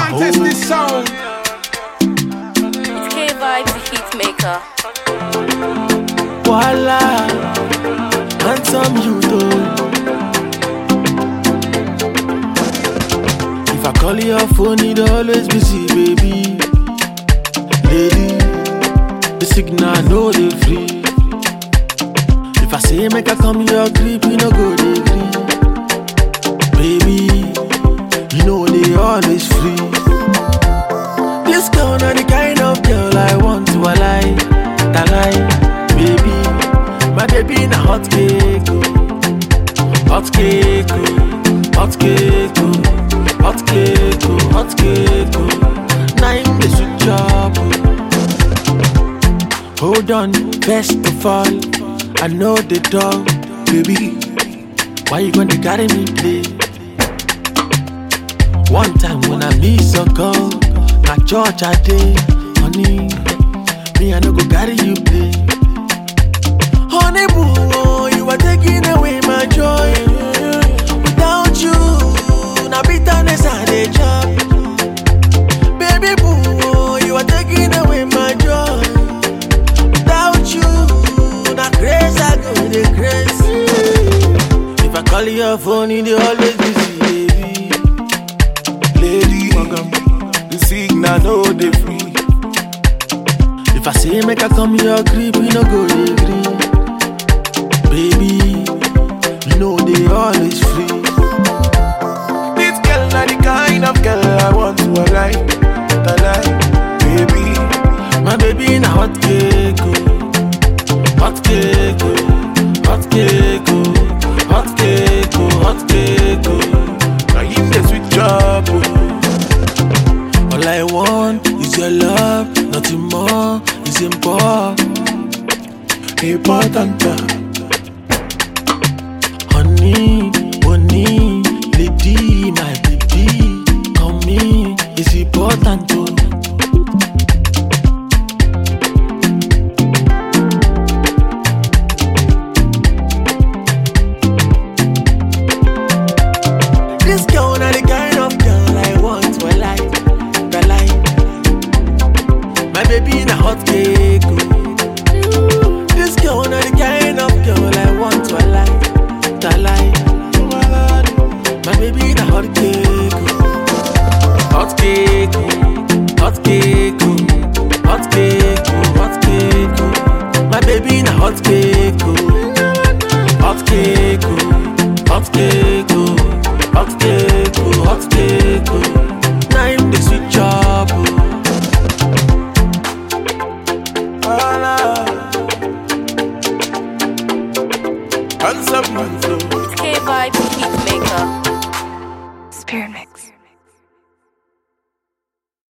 Test this sound. It's K-Vibes, the hit maker. Voila, handsome you though. If I call your phone, it always busy, baby. Lady, the signal no dey free. If I say make I come your creep, you no go dey gree. Baby, you know they always free. This girl not the kind of girl I want to lie. Baby, my baby na hot cake, oh. Hot cake, oh. Hot cake, oh. Hot cake, oh. Hot cake, oh. Now in the sweet job, oh. Hold on, first of all, I know the dog, baby. Why you gonna carry me play? One time when I miss a call, na church I dey, honey. Me I no go carry you play. Honey boo, oh, you are taking away my joy. Without you, na bitterness I dey chop. Baby boo, oh, you are taking away my joy. Without you, na craze I go dey crazy. If I call your phone, it dey always busy, baby. Lady, the signal no dey free. If I say make I come your crib, you no go dey gree. Baby, you know they always free. This girl not the kind of girl I want to lie. Baby, My baby na hot cake, oh. Hot cake, oh. Hot cake, oh. Hot cake, oh. Hot cake, oh. now in the sweet job, oh. All I want is your love, nothing more is important. Honey, honey, lady, my baby, come me, it's important too. This girl not the kind of girl I want to lie. My baby na hot cake, oh. This girl not the kind of girl I want to lie. My baby na hot cake, oh. Hot cake, oh. Hot cake, oh. Hot cake, oh. Hot cake, oh. My baby na hot cake, oh. Hot cake, oh. Hot cake, oh. Hot cake, oh. Hot cake, oh. Now in the sweet job, oh. Handsome man, so It's K-Vibes, the hit maker. Spirit Mix.